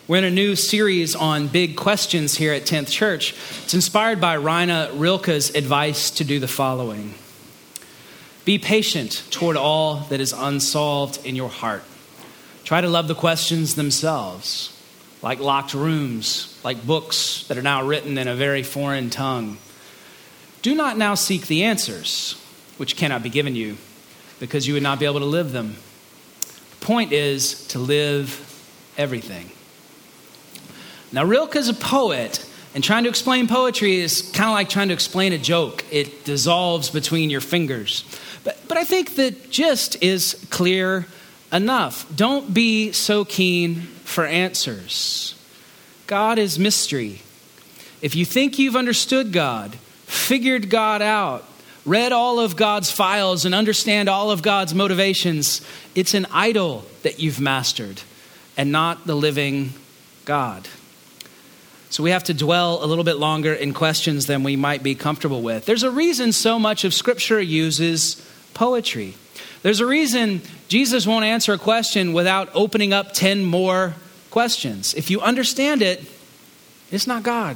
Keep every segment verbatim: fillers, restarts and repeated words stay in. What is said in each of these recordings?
We're in a new series on big questions here at tenth Church. It's inspired by Raina Rilke's advice to do the following. Be patient toward all that is unsolved in your heart. Try to love the questions themselves, like locked rooms, like books that are now written in a very foreign tongue. Do not now seek the answers, which cannot be given you, because you would not be able to live them. The point is to live everything. Now, Rilke is a poet, and trying to explain poetry is kind of like trying to explain a joke. It dissolves between your fingers. But, but I think the gist is clear enough. Don't be so keen for answers. God is mystery. If you think you've understood God, figured God out, read all of God's files, and understand all of God's motivations, it's an idol that you've mastered and not the living God. So we have to dwell a little bit longer in questions than we might be comfortable with. There's a reason so much of Scripture uses poetry. There's a reason Jesus won't answer a question without opening up ten more questions. If you understand it, it's not God.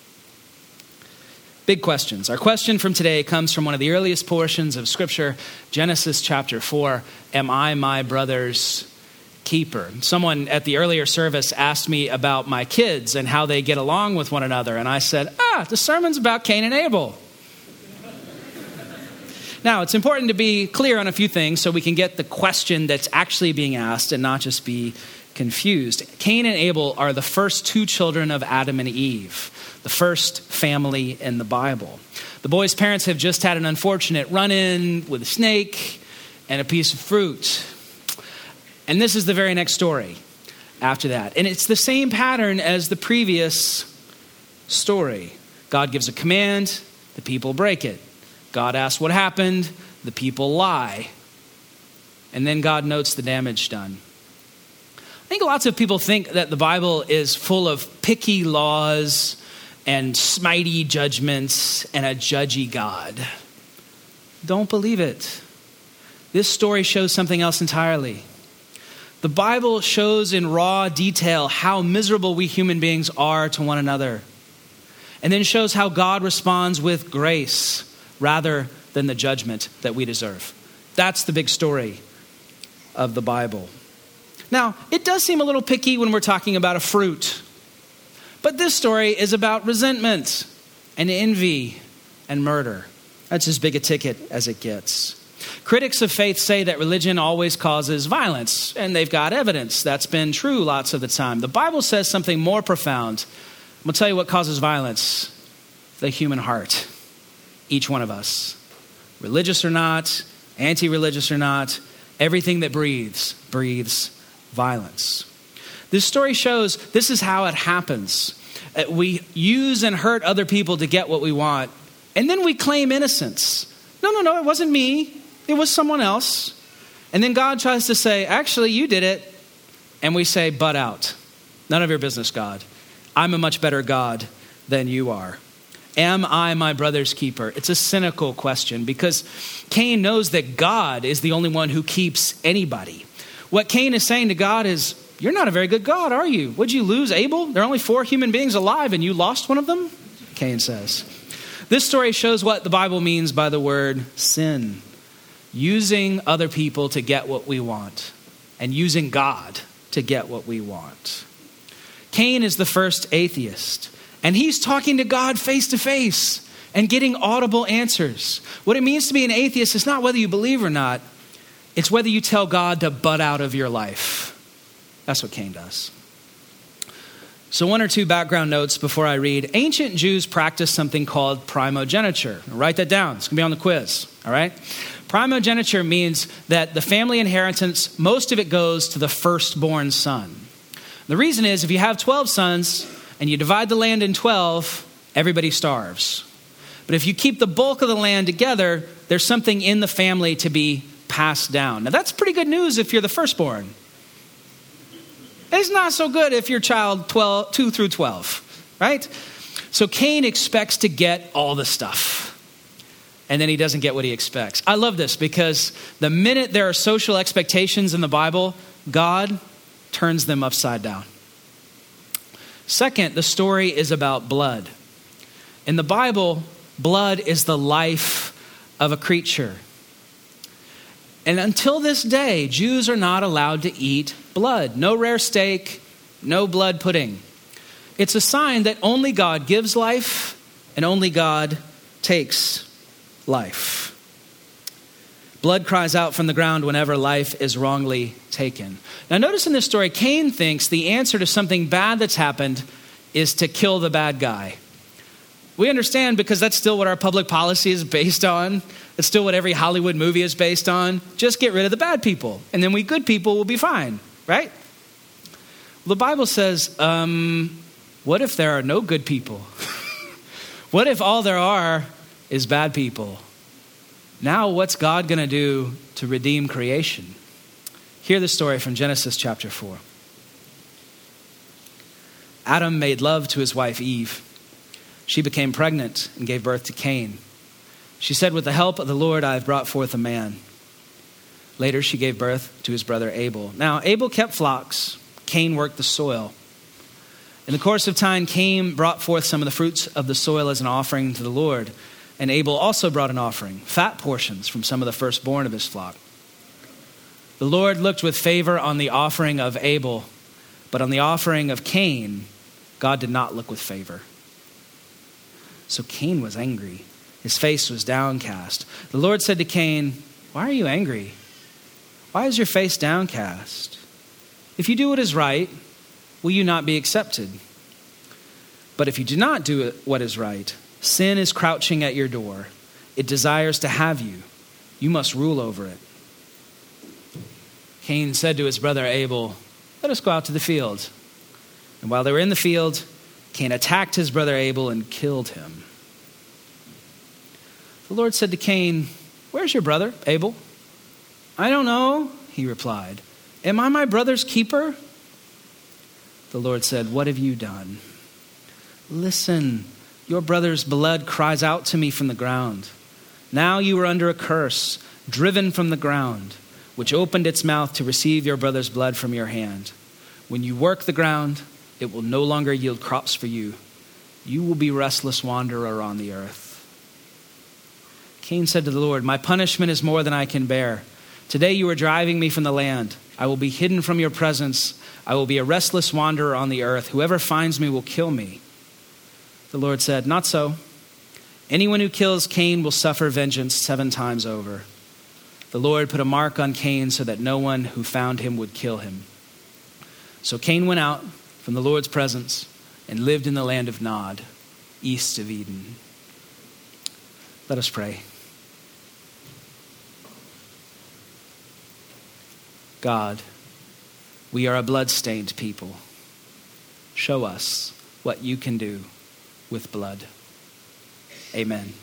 Big questions. Our question from today comes from one of the earliest portions of Scripture, Genesis chapter four. Am I my brother's keeper? Someone at the earlier service asked me about my kids and how they get along with one another. And I said, ah, the sermon's about Cain and Abel. Now, it's important to be clear on a few things so we can get the question that's actually being asked and not just be confused. Cain and Abel are the first two children of Adam and Eve, the first family in the Bible. The boys' parents have just had an unfortunate run-in with a snake and a piece of fruit. And this is the very next story after that. And it's the same pattern as the previous story. God gives a command, the people break it. God asks what happened, the people lie. And then God notes the damage done. I think lots of people think that the Bible is full of picky laws and smitey judgments and a judgy God. Don't believe it. This story shows something else entirely. The Bible shows in raw detail how miserable we human beings are to one another, and then shows how God responds with grace rather than the judgment that we deserve. That's the big story of the Bible. Now, it does seem a little picky when we're talking about a fruit, but this story is about resentment and envy and murder. That's as big a ticket as it gets. Critics of faith say that religion always causes violence, and they've got evidence. That's been true lots of the time. The Bible says something more profound. I'm going to tell you what causes violence. The human heart. Each one of us. Religious or not, anti-religious or not, everything that breathes, breathes violence. This story shows this is how it happens. We use and hurt other people to get what we want, and then we claim innocence. No, no, no, it wasn't me. It was someone else. And then God tries to say, actually, you did it. And we say, butt out. None of your business, God. I'm a much better God than you are. Am I my brother's keeper? It's a cynical question because Cain knows that God is the only one who keeps anybody. What Cain is saying to God is, you're not a very good God, are you? Would you lose Abel? There are only four human beings alive and you lost one of them? Cain says. This story shows what the Bible means by the word sin. Using other people to get what we want and using God to get what we want. Cain is the first atheist, and he's talking to God face to face and getting audible answers. What it means to be an atheist is not whether you believe or not. It's whether you tell God to butt out of your life. That's what Cain does. So one or two background notes before I read. Ancient Jews practiced something called primogeniture. Write that down. It's going to be on the quiz. All right? Primogeniture means that the family inheritance, most of it goes to the firstborn son. The reason is if you have twelve sons and you divide the land in twelve, everybody starves. But if you keep the bulk of the land together, there's something in the family to be passed down. Now that's pretty good news if you're the firstborn. It's not so good if you're child twelve, two through twelve, right? So Cain expects to get all the stuff. And then he doesn't get what he expects. I love this because the minute there are social expectations in the Bible, God turns them upside down. Second, the story is about blood. In the Bible, blood is the life of a creature. And until this day, Jews are not allowed to eat blood. No rare steak, no blood pudding. It's a sign that only God gives life and only God takes life. Blood cries out from the ground whenever life is wrongly taken. Now notice in this story, Cain thinks the answer to something bad that's happened is to kill the bad guy. We understand because that's still what our public policy is based on. It's still what every Hollywood movie is based on. Just get rid of the bad people, and then we good people will be fine, right? Well, the Bible says, um, what if there are no good people? What if all there are is bad people? Now what's God going to do to redeem creation? Hear the story from Genesis chapter four. Adam made love to his wife Eve. She became pregnant and gave birth to Cain. She said, with the help of the Lord, I have brought forth a man. Later, she gave birth to his brother Abel. Now, Abel kept flocks. Cain worked the soil. In the course of time, Cain brought forth some of the fruits of the soil as an offering to the Lord. And Abel also brought an offering, fat portions from some of the firstborn of his flock. The Lord looked with favor on the offering of Abel, but on the offering of Cain, God did not look with favor. So Cain was angry. His face was downcast. The Lord said to Cain, why are you angry? Why is your face downcast? If you do what is right, will you not be accepted? But if you do not do what is right, sin is crouching at your door. It desires to have you. You must rule over it. Cain said to his brother Abel, let us go out to the field. And while they were in the field, Cain attacked his brother Abel and killed him. The Lord said to Cain, where's your brother, Abel? I don't know, he replied. Am I my brother's keeper? The Lord said, what have you done? Listen, your brother's blood cries out to me from the ground. Now you are under a curse, driven from the ground, which opened its mouth to receive your brother's blood from your hand. When you work the ground, it will no longer yield crops for you. You will be restless wanderer on the earth. Cain said to the Lord, my punishment is more than I can bear. Today you are driving me from the land. I will be hidden from your presence. I will be a restless wanderer on the earth. Whoever finds me will kill me. The Lord said, not so. Anyone who kills Cain will suffer vengeance seven times over. The Lord put a mark on Cain so that no one who found him would kill him. So Cain went out from the Lord's presence and lived in the land of Nod, east of Eden. Let us pray. God, we are a blood-stained people. Show us what you can do with blood. Amen.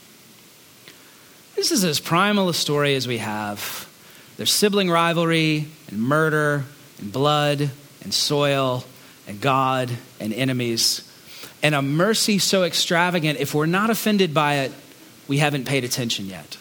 This is as primal a story as we have. There's sibling rivalry and murder and blood and soil and God and enemies. And a mercy so extravagant, if we're not offended by it, we haven't paid attention yet.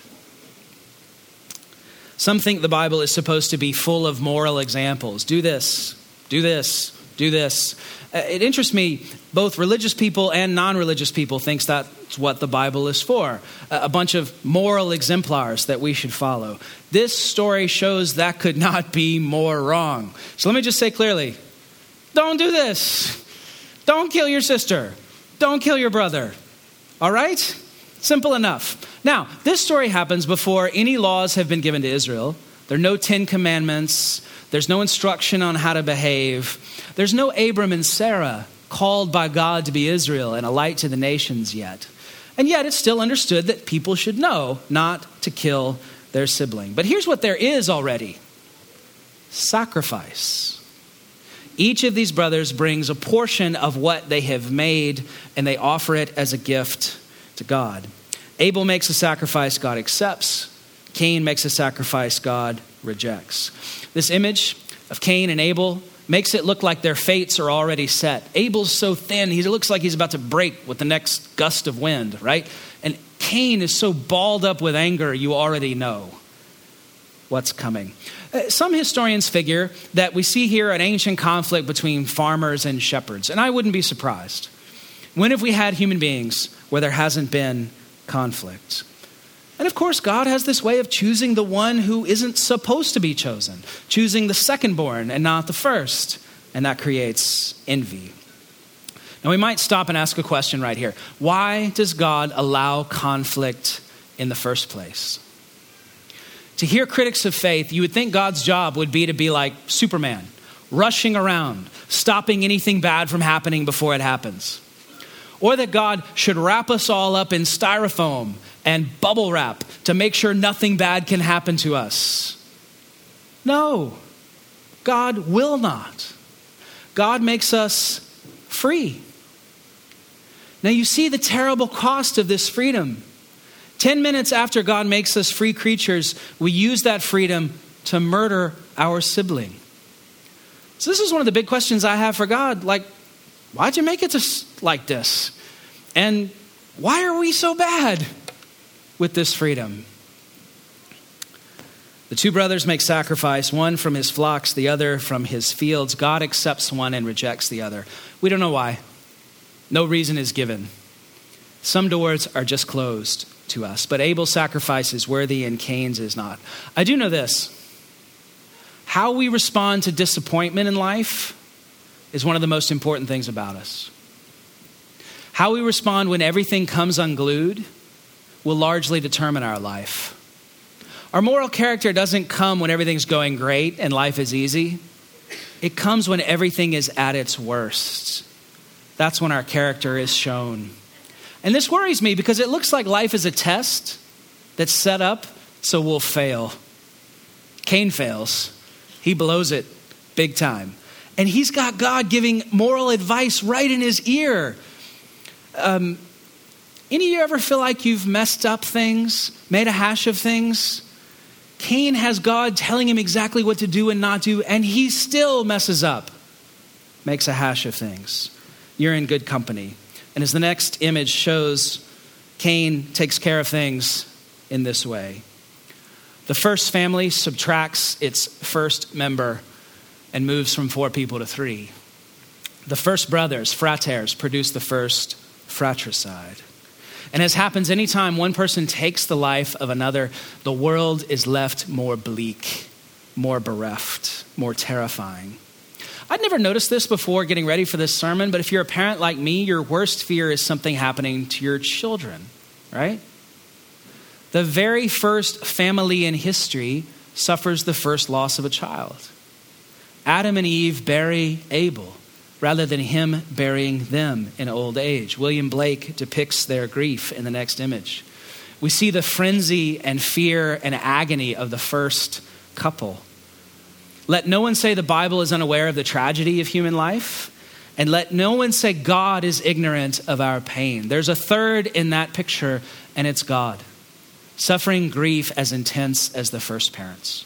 Some think the Bible is supposed to be full of moral examples. Do this, do this, do this. Uh, it interests me, both religious people and non-religious people thinks that's what the Bible is for. Uh, a bunch of moral exemplars that we should follow. This story shows that could not be more wrong. So let me just say clearly, don't do this. Don't kill your sister. Don't kill your brother. All right? Simple enough. Now, this story happens before any laws have been given to Israel. There are no Ten Commandments. There's no instruction on how to behave. There's no Abram and Sarah called by God to be Israel and a light to the nations yet. And yet it's still understood that people should know not to kill their sibling. But here's what there is already. Sacrifice. Each of these brothers brings a portion of what they have made and they offer it as a gift to God. Abel makes a sacrifice, God accepts. Cain makes a sacrifice, God rejects. This image of Cain and Abel makes it look like their fates are already set. Abel's so thin, he looks like he's about to break with the next gust of wind, right? And Cain is so balled up with anger, you already know what's coming. Uh, Some historians figure that we see here an ancient conflict between farmers and shepherds, and I wouldn't be surprised. When have we had human beings where there hasn't been conflict? And of course, God has this way of choosing the one who isn't supposed to be chosen, choosing the secondborn and not the first, and that creates envy. Now we might stop and ask a question right here. Why does God allow conflict in the first place? To hear critics of faith, you would think God's job would be to be like Superman, rushing around, stopping anything bad from happening before it happens. Or that God should wrap us all up in styrofoam and bubble wrap to make sure nothing bad can happen to us. No, God will not. God makes us free. Now you see the terrible cost of this freedom. Ten minutes after God makes us free creatures, we use that freedom to murder our sibling. So this is one of the big questions I have for God. Like, why'd you make it to, like this? And why are we so bad with this freedom? The two brothers make sacrifice, one from his flocks, the other from his fields. God accepts one and rejects the other. We don't know why. No reason is given. Some doors are just closed to us, but Abel's sacrifice is worthy and Cain's is not. I do know this. How we respond to disappointment in life is one of the most important things about us. How we respond when everything comes unglued will largely determine our life. Our moral character doesn't come when everything's going great and life is easy. It comes when everything is at its worst. That's when our character is shown. And this worries me because it looks like life is a test that's set up so we'll fail. Cain fails. He blows it big time. And he's got God giving moral advice right in his ear. Um, any of you ever feel like you've messed up things, made a hash of things? Cain has God telling him exactly what to do and not do, and he still messes up, makes a hash of things. You're in good company. And as the next image shows, Cain takes care of things in this way. The first family subtracts its first member and moves from four people to three. The first brothers, fraters, produce the first fratricide. And as happens anytime one person takes the life of another, the world is left more bleak, more bereft, more terrifying. I'd never noticed this before getting ready for this sermon, but if you're a parent like me, your worst fear is something happening to your children, right? The very first family in history suffers the first loss of a child. Adam and Eve bury Abel rather than him burying them in old age. William Blake depicts their grief in the next image. We see the frenzy and fear and agony of the first couple. Let no one say the Bible is unaware of the tragedy of human life, and let no one say God is ignorant of our pain. There's a third in that picture, and it's God, suffering grief as intense as the first parents.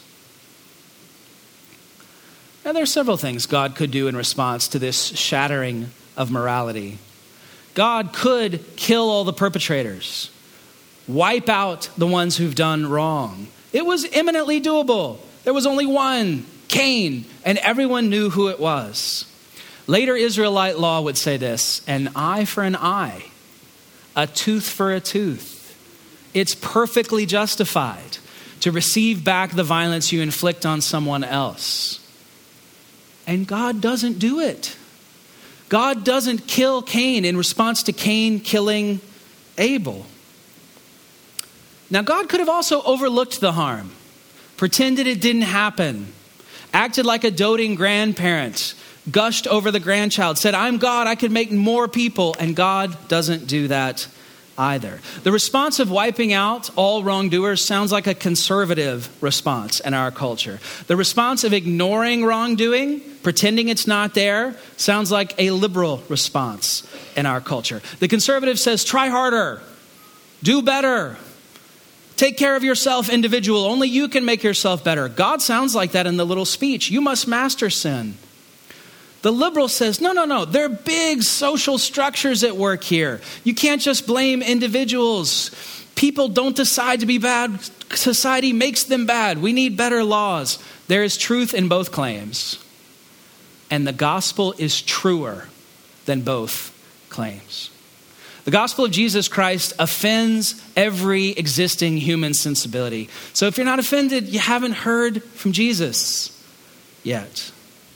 Now, there are several things God could do in response to this shattering of morality. God could kill all the perpetrators, wipe out the ones who've done wrong. It was imminently doable. There was only one, Cain, and everyone knew who it was. Later Israelite law would say this: an eye for an eye, a tooth for a tooth. It's perfectly justified to receive back the violence you inflict on someone else. And God doesn't do it. God doesn't kill Cain in response to Cain killing Abel. Now, God could have also overlooked the harm, pretended it didn't happen, acted like a doting grandparent, gushed over the grandchild, said, I'm God, I could make more people. And God doesn't do that either. The response of wiping out all wrongdoers sounds like a conservative response in our culture. The response of ignoring wrongdoing, pretending it's not there, sounds like a liberal response in our culture. The conservative says, try harder, do better, take care of yourself, individual. Only you can make yourself better. God sounds like that in the little speech. You must master sin. The liberal says, no, no, no. There are big social structures at work here. You can't just blame individuals. People don't decide to be bad. Society makes them bad. We need better laws. There is truth in both claims, and the gospel is truer than both claims. The gospel of Jesus Christ offends every existing human sensibility. So if you're not offended, you haven't heard from Jesus yet.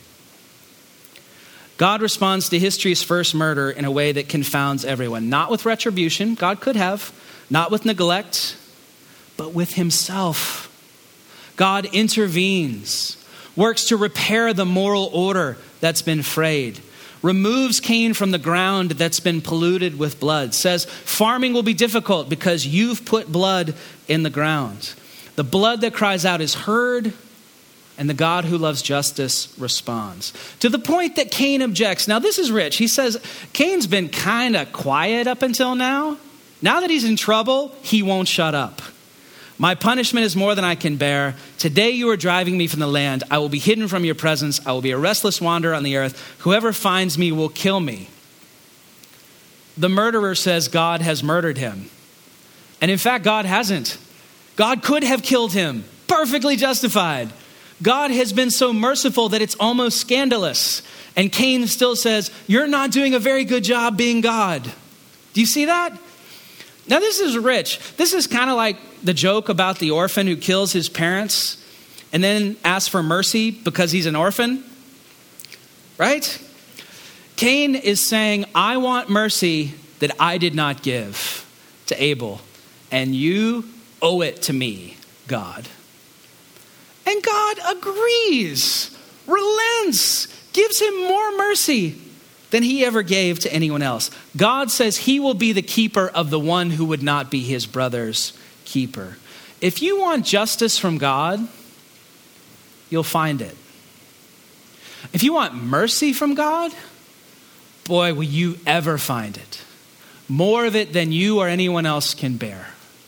God responds to history's first murder in a way that confounds everyone. Not with retribution, God could have. Not with neglect, but with himself. God intervenes, works to repair the moral order that's been frayed, removes Cain from the ground that's been polluted with blood, says farming will be difficult because you've put blood in the ground. The blood that cries out is heard, and the God who loves justice responds. To the point that Cain objects. Now this is rich. He says, Cain's been kind of quiet up until now. Now that he's in trouble, he won't shut up. My punishment is more than I can bear. Today you are driving me from the land. I will be hidden from your presence. I will be a restless wanderer on the earth. Whoever finds me will kill me. The murderer says God has murdered him. And in fact, God hasn't. God could have killed him. Perfectly justified. God has been so merciful that it's almost scandalous. And Cain still says, you're not doing a very good job being God. Do you see that? Now this is rich. This is kind of like the joke about the orphan who kills his parents and then asks for mercy because he's an orphan. Right? Cain is saying, I want mercy that I did not give to Abel. And you owe it to me, God. And God agrees, relents, gives him more mercy than he ever gave to anyone else. God says he will be the keeper of the one who would not be his brother's keeper. If you want justice from God, you'll find it. If you want mercy from God, boy, will you ever find it. More of it than you or anyone else can bear.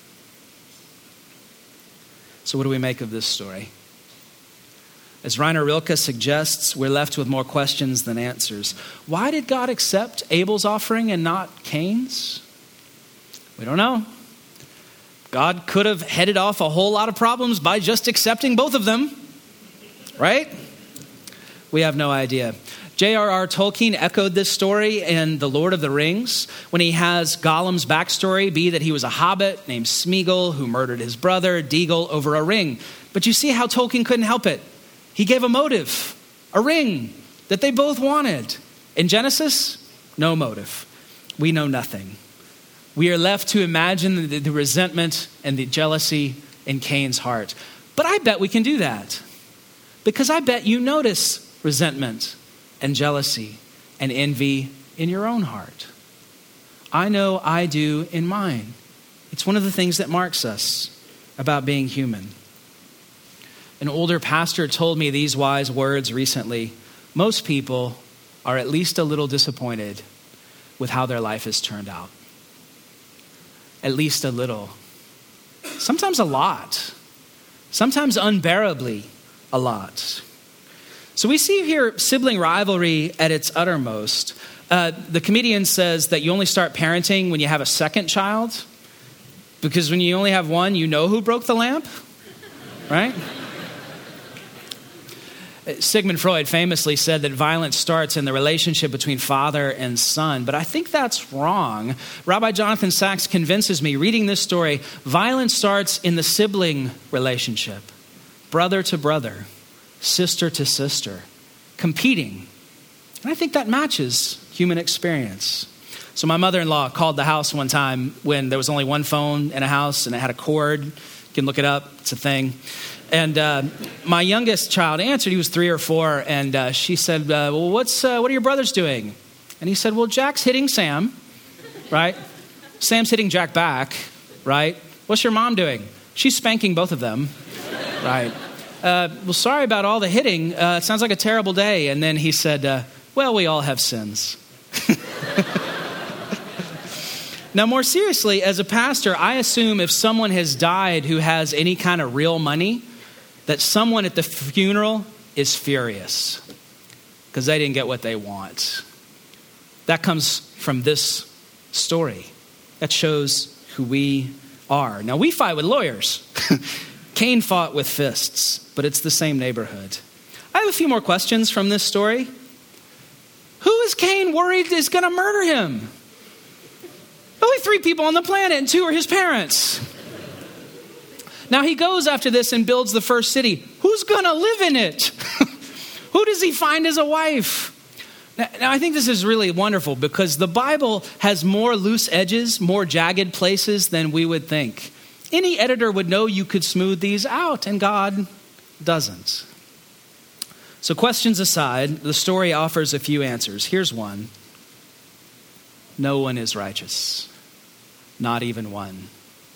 So what do we make of this story? As Rainer Rilke suggests, we're left with more questions than answers. Why did God accept Abel's offering and not Cain's? We don't know. God could have headed off a whole lot of problems by just accepting both of them, right? We have no idea. J R R Tolkien echoed this story in The Lord of the Rings when he has Gollum's backstory be that he was a hobbit named Smeagol who murdered his brother Deagol over a ring. But you see how Tolkien couldn't help it. He gave a motive, a ring that they both wanted. In Genesis, no motive. We know nothing. We are left to imagine the, the resentment and the jealousy in Cain's heart. But I bet we can do that because I bet you notice resentment and jealousy and envy in your own heart. I know I do in mine. It's one of the things that marks us about being human. An older pastor told me these wise words recently. Most people are at least a little disappointed with how their life has turned out. At least a little. Sometimes a lot. Sometimes unbearably a lot. So we see here sibling rivalry at its uttermost. Uh, the comedian says that you only start parenting when you have a second child, because when you only have one, you know who broke the lamp, right? Sigmund Freud famously said that violence starts in the relationship between father and son, but I think that's wrong. Rabbi Jonathan Sacks convinces me, reading this story, violence starts in the sibling relationship, brother to brother, sister to sister, competing. And I think that matches human experience. So my mother-in-law called the house one time when there was only one phone in a house and it had a cord. You can look it up. It's a thing. And uh, my youngest child answered. He was three or four. And uh, she said, uh, well, what's uh, what are your brothers doing? And he said, well, Jack's hitting Sam, right? Sam's hitting Jack back, right? What's your mom doing? She's spanking both of them, right? Uh, well, sorry about all the hitting. Uh, it sounds like a terrible day. And then he said, uh, well, we all have sins. Now, more seriously, as a pastor, I assume if someone has died who has any kind of real money, that someone at the funeral is furious because they didn't get what they want. That comes from this story. That shows who we are. Now, we fight with lawyers. Cain fought with fists, but it's the same neighborhood. I have a few more questions from this story. Who is Cain worried is going to murder him? Only three people on the planet, and two are his parents. Now he goes after this and builds the first city. Who's going to live in it? Who does he find as a wife? Now, now I think this is really wonderful because the Bible has more loose edges, more jagged places than we would think. Any editor would know you could smooth these out, and God doesn't. So questions aside, the story offers a few answers. Here's one. No one is righteous. Not even one.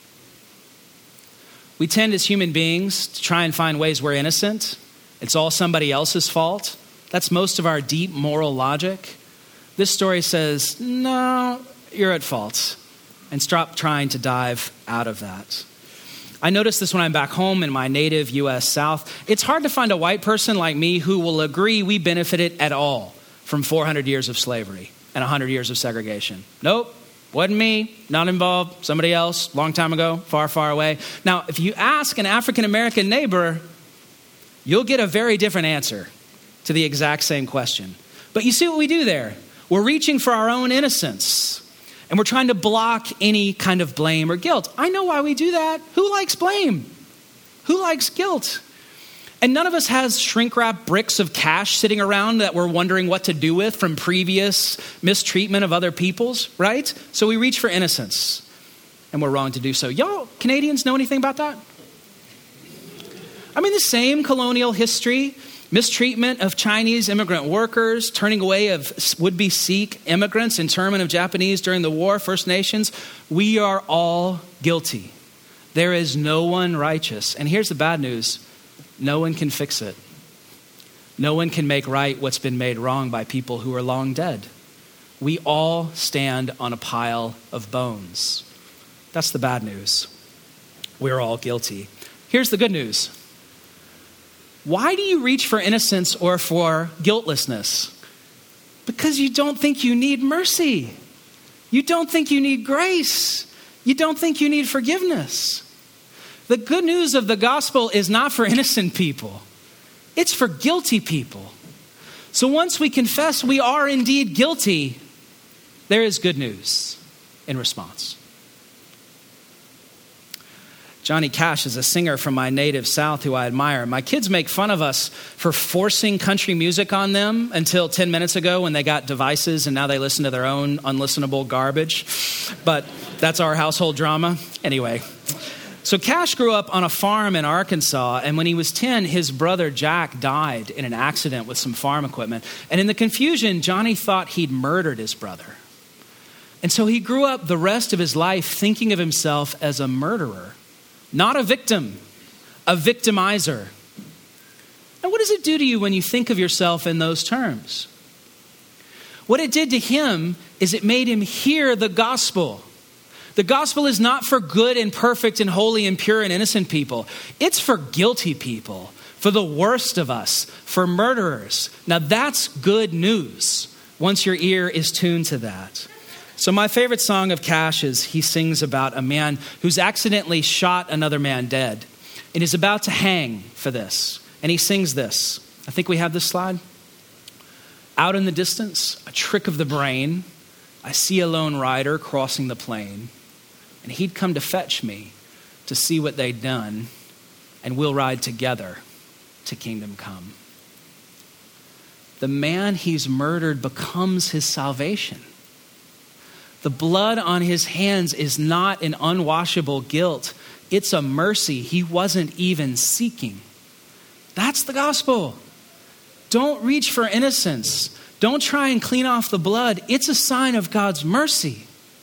We tend as human beings to try and find ways we're innocent. It's all somebody else's fault. That's most of our deep moral logic. This story says, no, you're at fault. And stop trying to dive out of that. I notice this when I'm back home in my native U S South. It's hard to find a white person like me who will agree we benefited at all from four hundred years of slavery and one hundred years of segregation. Nope, wasn't me, not involved, somebody else, long time ago, far, far away. Now, if you ask an African-American neighbor, you'll get a very different answer to the exact same question. But you see what we do there? We're reaching for our own innocence. And we're trying to block any kind of blame or guilt. I know why we do that. Who likes blame? Who likes guilt? And none of us has shrink-wrapped bricks of cash sitting around that we're wondering what to do with from previous mistreatment of other people's, right? So we reach for innocence, and we're wrong to do so. Y'all, Canadians, know anything about that? I mean, the same colonial history, mistreatment of Chinese immigrant workers, turning away of would-be Sikh immigrants, internment of Japanese during the war, First Nations. We are all guilty. There is no one righteous. And here's the bad news. No one can fix it. No one can make right what's been made wrong by people who are long dead. We all stand on a pile of bones. That's the bad news. We're all guilty. Here's the good news. Why do you reach for innocence or for guiltlessness? Because you don't think you need mercy. You don't think you need grace. You don't think you need forgiveness. The good news of the gospel is not for innocent people. It's for guilty people. So once we confess we are indeed guilty, there is good news in response. Johnny Cash is a singer from my native South who I admire. My kids make fun of us for forcing country music on them until ten minutes ago when they got devices and now they listen to their own unlistenable garbage. But that's our household drama. Anyway, so Cash grew up on a farm in Arkansas, and when he was ten, his brother Jack died in an accident with some farm equipment. And in the confusion, Johnny thought he'd murdered his brother. And so he grew up the rest of his life thinking of himself as a murderer. Not a victim, a victimizer. Now, what does it do to you when you think of yourself in those terms? What it did to him is it made him hear the gospel. The gospel is not for good and perfect and holy and pure and innocent people. It's for guilty people, for the worst of us, for murderers. Now, that's good news once your ear is tuned to that. So my favorite song of Cash is he sings about a man who's accidentally shot another man dead and is about to hang for this. And he sings this. I think we have this slide. Out in the distance, a trick of the brain, I see a lone rider crossing the plain, and he'd come to fetch me to see what they'd done, and we'll ride together to kingdom come. The man he's murdered becomes his salvation. The blood on his hands is not an unwashable guilt. It's a mercy he wasn't even seeking. That's the gospel. Don't reach for innocence. Don't try and clean off the blood. It's a sign of God's mercy.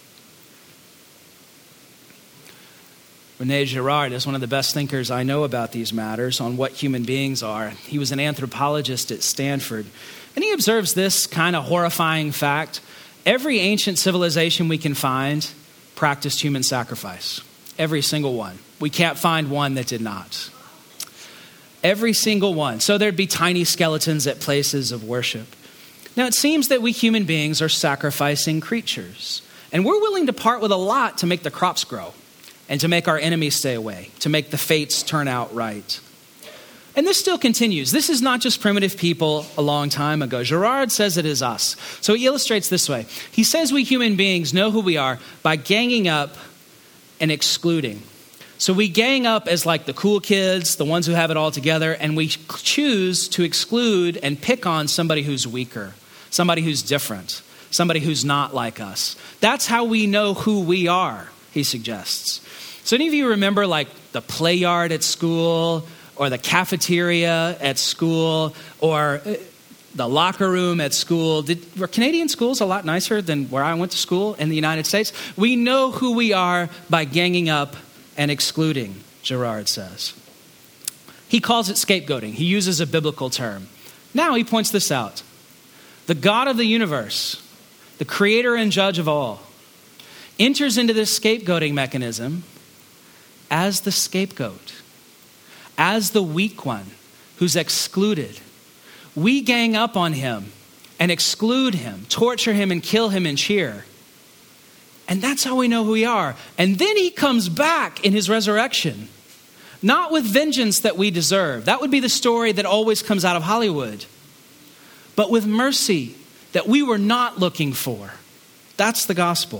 René Girard is one of the best thinkers I know about these matters on what human beings are. He was an anthropologist at Stanford, and he observes this kind of horrifying fact. Every ancient civilization we can find practiced human sacrifice. Every single one. We can't find one that did not. Every single one. So there'd be tiny skeletons at places of worship. Now, it seems that we human beings are sacrificing creatures. And we're willing to part with a lot to make the crops grow. and to make our enemies stay away, to make the fates turn out right. And this still continues. This is not just primitive people a long time ago. Girard says it is us. So he illustrates this way. He says we human beings know who we are by ganging up and excluding. So we gang up as like the cool kids, the ones who have it all together, and we choose to exclude and pick on somebody who's weaker, somebody who's different, somebody who's not like us. That's how we know who we are, he suggests. So any of you remember like the play yard at school, or the cafeteria at school, or the locker room at school? Did, were Canadian schools a lot nicer than where I went to school in the United States? We know who we are by ganging up and excluding, Girard says. He calls it scapegoating. He uses a biblical term. Now he points this out. The God of the universe, the creator and judge of all, enters into this scapegoating mechanism as the scapegoat, as the weak one who's excluded. We gang up on him and exclude him, torture him and kill him and cheer. And that's how we know who we are. And then he comes back in his resurrection, not with vengeance that we deserve. That would be the story that always comes out of Hollywood. But with mercy that we were not looking for. That's the gospel.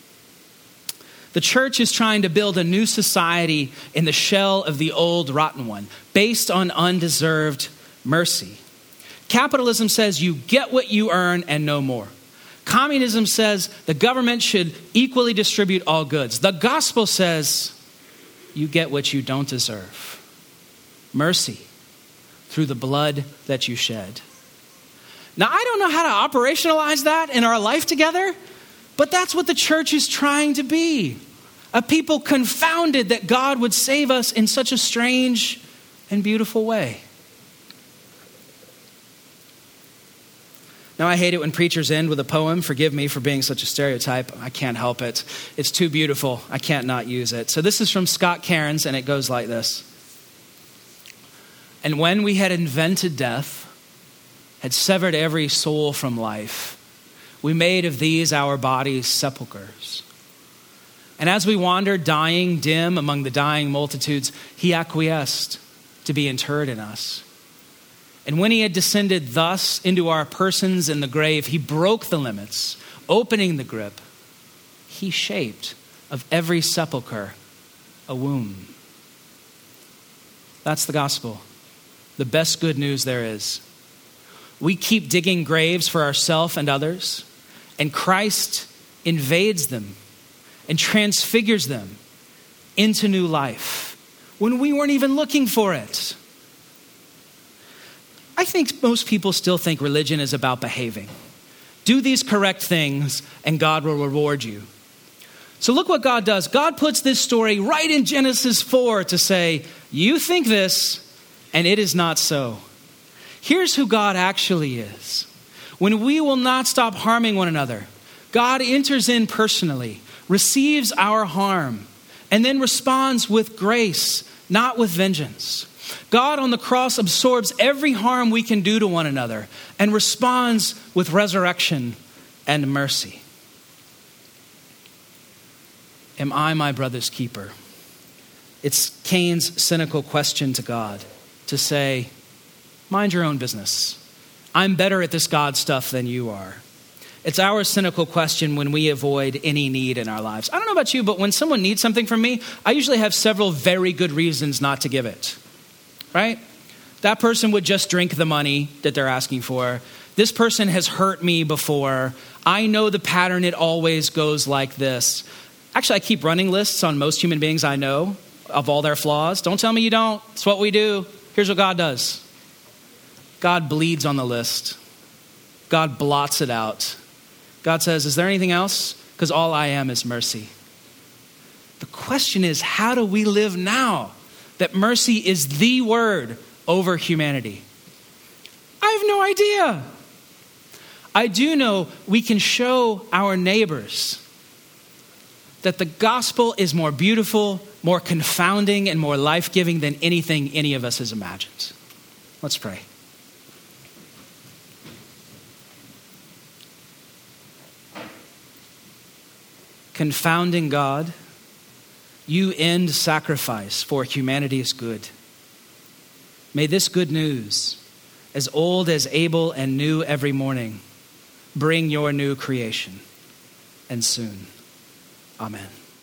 The church is trying to build a new society in the shell of the old rotten one, based on undeserved mercy. Capitalism says you get what you earn and no more. Communism says the government should equally distribute all goods. The gospel says you get what you don't deserve. Mercy through the blood that you shed. Now, I don't know how to operationalize that in our life together, but that's what the church is trying to be. A people confounded that God would save us in such a strange and beautiful way. Now, I hate it when preachers end with a poem. Forgive me for being such a stereotype. I can't help it. It's too beautiful. I can't not use it. So this is from Scott Cairns, and it goes like this. And when we had invented death, had severed every soul from life, we made of these our bodies sepulchres. And as we wandered, dying, dim among the dying multitudes, he acquiesced to be interred in us. And when he had descended thus into our persons in the grave, he broke the limits, opening the grip. He shaped of every sepulcher a womb. That's the gospel. The best good news there is. We keep digging graves for ourselves and others, and Christ invades them and transfigures them into new life when we weren't even looking for it. I think most people still think religion is about behaving. Do these correct things and God will reward you. So look what God does. God puts this story right in Genesis four to say, you think this and it is not so. Here's who God actually is. When we will not stop harming one another, God enters in personally, receives our harm, and then responds with grace, not with vengeance. God on the cross absorbs every harm we can do to one another and responds with resurrection and mercy. Am I my brother's keeper? It's Cain's cynical question to God to say, mind your own business. I'm better at this God stuff than you are. It's our cynical question when we avoid any need in our lives. I don't know about you, but when someone needs something from me, I usually have several very good reasons not to give it. Right? That person would just drink the money that they're asking for. This person has hurt me before. I know the pattern. It always goes like this. Actually, I keep running lists on most human beings I know of all their flaws. Don't tell me you don't. It's what we do. Here's what God does. God bleeds on the list. God blots it out. God says, is there anything else? Because all I am is mercy. The question is, how do we live now that mercy is the word over humanity? I have no idea. I do know we can show our neighbors that the gospel is more beautiful, more confounding, and more life-giving than anything any of us has imagined. Let's pray. Confounding God, You end sacrifice for humanity's good. May this good news, as old as Abel and new every morning, bring your new creation. And soon. Amen.